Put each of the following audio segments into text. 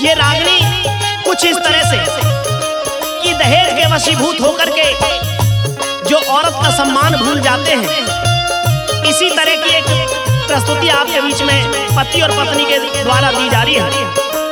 ये रागनी कुछ इस तरह से कि दहेज के वशीभूत होकर के जो औरत का सम्मान भूल जाते हैं, इसी तरह की एक प्रस्तुति आपके बीच में पति और पत्नी के द्वारा दी जा रही है।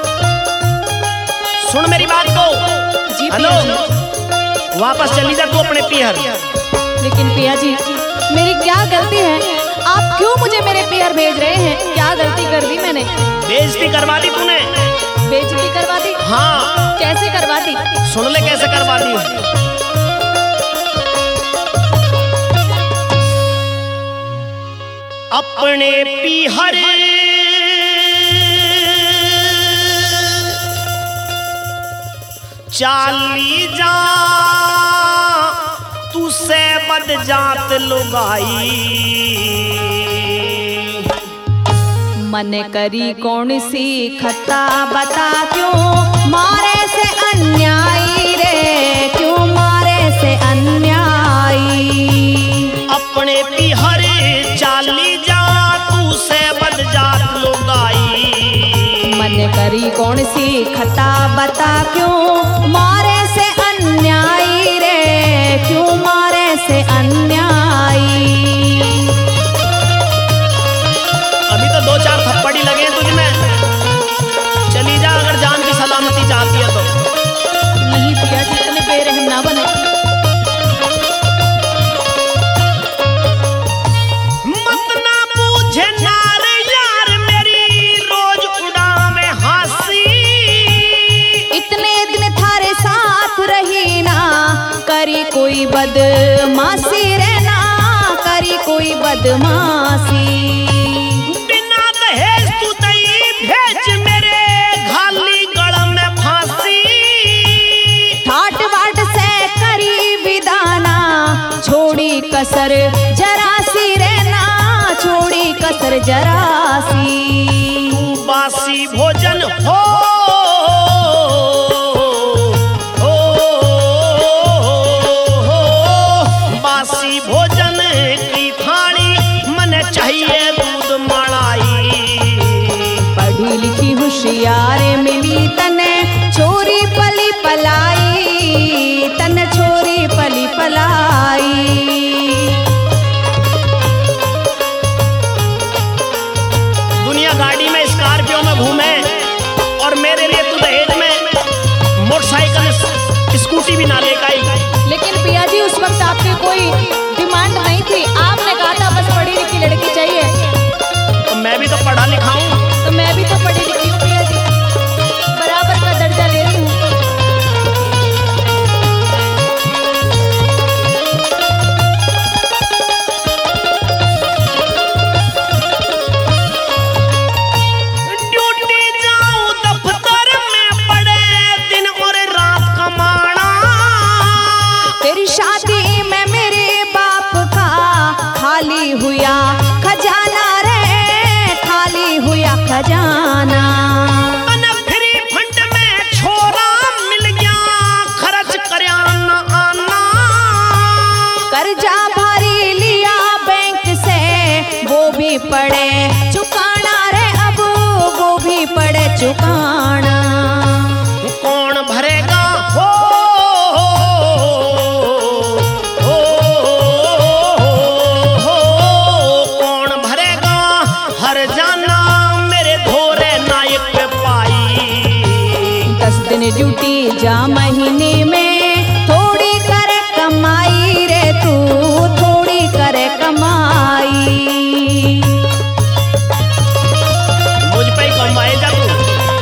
सुन मेरी बात को। हेलो, वापस चली जा तू अपने पीहर। लेकिन पिया जी, मेरी क्या गलती है? आप क्यों मुझे मेरे पीहर भेज रहे हैं? क्या गलती कर दी मैंने? बेइज्जती करवा दी तूने। बेइज्जती करवा दी? हाँ। कैसे करवा दी? सुन ले कैसे करवा दी। अपने पीहर चाली जा तू से बद जात लुगाई। मन करी कौन सी खता बता, क्यों मारे से अन्यायी रे, क्यों मारे से अन्यायी। अपने पीहर चाली जा तू से बद जात लुगाई। मन करी कौन सी खता बता, क्यों मारे से अन्यायी रे, क्यों मारे से अन्यायी। अभी तो 2-4 थप्पड़ ही लगे तुझ में। चली जा अगर जान की सलामती चाहती है तो। नहीं पिया जी, इतने बेरहम ना बने। मत ना पूछे नार यार मेरी रोज उड़ावे हंसी। इतने दिन थारे साथ रही ना, करी कोई बदमाशी रे ना, करी कोई बदमाशी। बिना दहेज तू दई भेज मेरे घाली गड़ में फांसी। ठाट बाट से करी विदाना, छोड़ी कसर जरासी रे ना, छोड़ी कसर जरासी। तू बासी भोजन हो बासी भोजन की थाली मन चाहिए दूध मलाई। पढ़ी लिखी होशियार मिली तने छोरी पली पलाई, तन छोरी पली पलाई। दुनिया गाड़ी में स्कॉर्पियो में घूमे और मेरे लिए तू दहेज में मोटरसाइकिल स्कूटी भी ना लेकर आई। लेकिन पिया जी, उस वक्त आपकी कोई डिमांड नहीं थी। आपने कहा था बस पढ़ी लिखी लड़की चाहिए। तो मैं भी तो पढ़ा लिखा हूँ। तो मैं भी तो पढ़ी लिखी हूँ पिया जी, बराबर का दर्जा ले रही हूँ। ड्यूटी जाऊं दफ्तर में पड़े दिन और रात कमाना। तेरी शादी में मेरे बाप का खाली हुआ खजाना रे, खाली हुआ खजाना। फ्री फंड में छोरा मिल गया खर्च करया ना आना। कर्जा भारी लिया बैंक से, वो भी पड़े चुकाना रे, अब वो भी पड़े चुकाना। कौन भरेगा हो कौन भरेगा हर जाना मेरे घोरे नायक पे पाई। 10 दिन ड्यूटी जा महीने में, थोड़ी करे कमाई रे तू, थोड़ी करे कमाई। मुझ पे ही कमाए जा तू।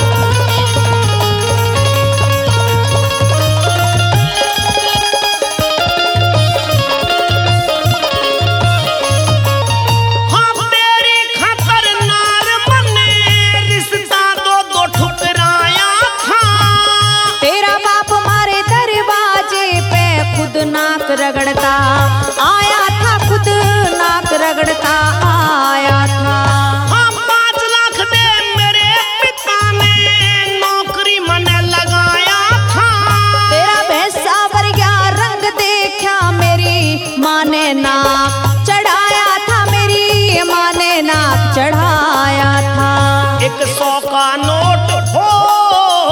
हाँ तेरी खातर नार बने रिश्ता दो ठुकराया था। तेरा बाप मारे दरवाजे पे खुद नाक रगड़ता आया था, खुद नाक रगड़ता आया था। हाँ 5 लाख दे मेरे पिता ने नौकरी मने लगाया था। तेरा भैंसा वर्या रंग देखा मेरी माँ ने नाक चढ़ाया था, मेरी माँ ने नाक चढ़ाया था। 100 का नोट हो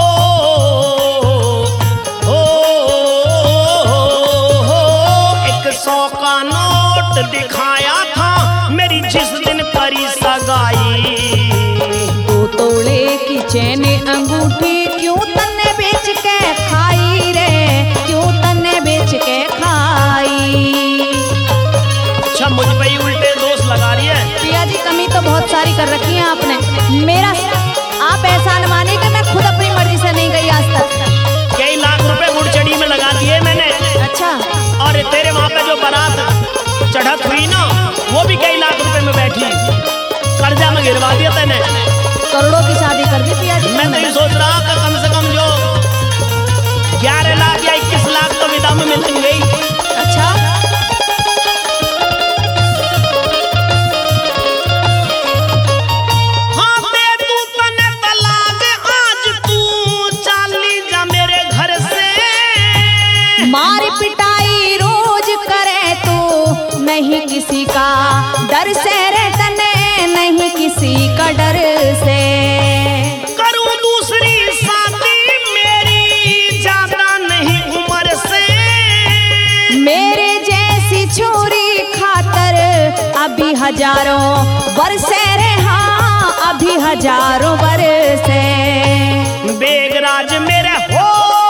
दिखाया था मेरी जिस दिन करी सगाई। 2 तोले की चैन अंगूठी क्यों तन्ने बेच के खाई रे, क्यों तन्ने बेच के खाई। अच्छा मुझ पे ही उल्टे दोष लगा रही है। पिया जी कमी तो बहुत सारी कर रखी है आपने, मेरा आप ऐसा न मानिए कि मैं खुद अपनी मर्जी से नहीं गई आज तक। कई लाख रुपए गुड़चड़ी में लगा दिए मैंने। अच्छा। और तेरे वहां पे जो बारात चढ़त हुई ना वो भी कई लाख रुपए में बैठी, कर्जा में गिरवा दिया तैने। करोड़ों की शादी कर दी पिया जी। मैं तो ये सोच रहा कि कम से कम जो 11 लाख या 21 लाख तो विदा में मिलेंगे ही। अच्छा। मार पिटाई रोज करे तू नहीं किसी का डर से रे तने, नहीं किसी का डर से। करूं दूसरी शादी मेरी ज्यादा नहीं उम्र से, मेरे जैसी छोरी खातर अभी हजारों बरसे रे, हाँ अभी हजारों बरसे। बेगराज मेरे हो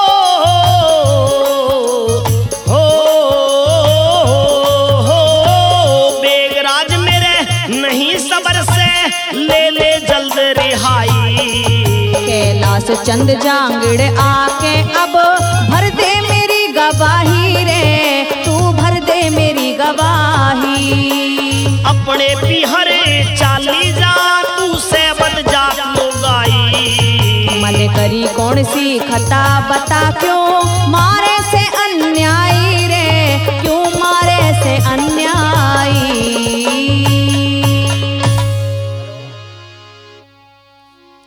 बेगराज मेरे नहीं सबर से ले ले जल्द रिहाई। कैलाश चंद जांगड़ आके अब भर दे मेरी गवाही रे, तू भर दे मेरी गवाही। अपने पिहरे चाली जा तू से बद जा लुगाई। मन करी कौन सी खता बता क्यों मारे